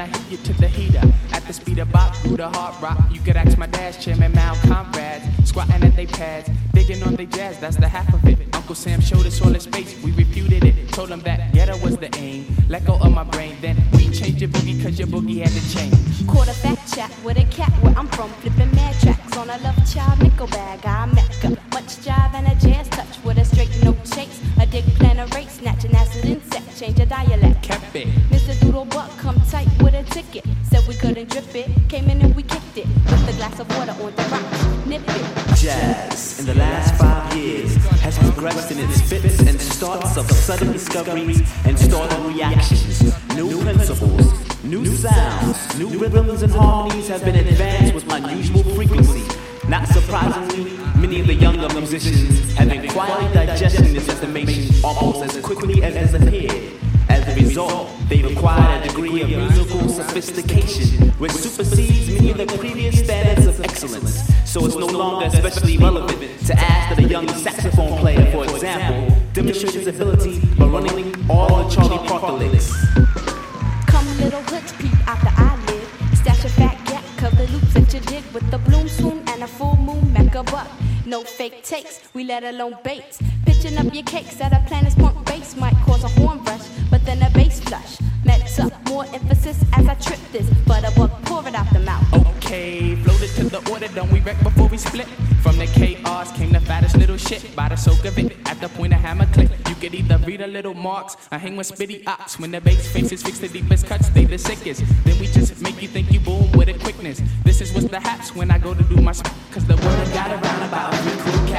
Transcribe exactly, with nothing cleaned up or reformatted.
I hit you to the heater. At the speed of bop, through the hard rock. You could ask my dad's chairman, Mal comrades. Squatting at they pads, digging on they jazz, that's the half of it. Uncle Sam showed us all his space, we refuted it. Told him that ghetto was the aim. Let go of my brain, then we changed your boogie cause your boogie had to change. Caught a fat chat with a cat where I'm from, flipping mad tracks on a love child nickel bag. I Mecca, much jive and a jazz touch with a straight no chase. A dick plan a race, snatching acid insect, change a dialect. Kept it. Mister Doodle Buck come tight with a ticket. Said we couldn't drip it, came in and we kicked it. With a glass of water on the rocks, nip it. Jazz, in the last five years, has progressed in its fits and starts of sudden discoveries and startling reactions. New principles, new sounds, new rhythms and harmonies have been advanced with unusual frequency. Not surprisingly, many of the younger musicians have been quietly digesting this information almost as quickly as it has appeared. As a result, they've acquired a degree of musical sophistication which supersedes many of the previous standards of excellence. So it's no longer especially relevant to ask that a young saxophone player, for example, demonstrate his ability by running all the Charlie Parker licks. Come little hoods peep out the eyelid. Stash a fat gap, cover loops that you did with the bloom swoon and a full moon mecca buck. No fake takes, we let alone baits. Pitching up your cakes at a planet's punk base might cause a horn rush, but then a bass flush. Met up, more emphasis as I trip this, but a buck pour it out the mouth. Okay, floated to the order, don't we wreck before we split? From the K Rs came the fattest little shit, by the soak of it, at the point of hammer click. You could either read a little marks, or hang with spitty ops. When the bass faces fix the deepest cuts, they the sickest. Then we just make you think you boom with a quickness. This is what's the haps when I go to do my sp- cause the word got around about three cool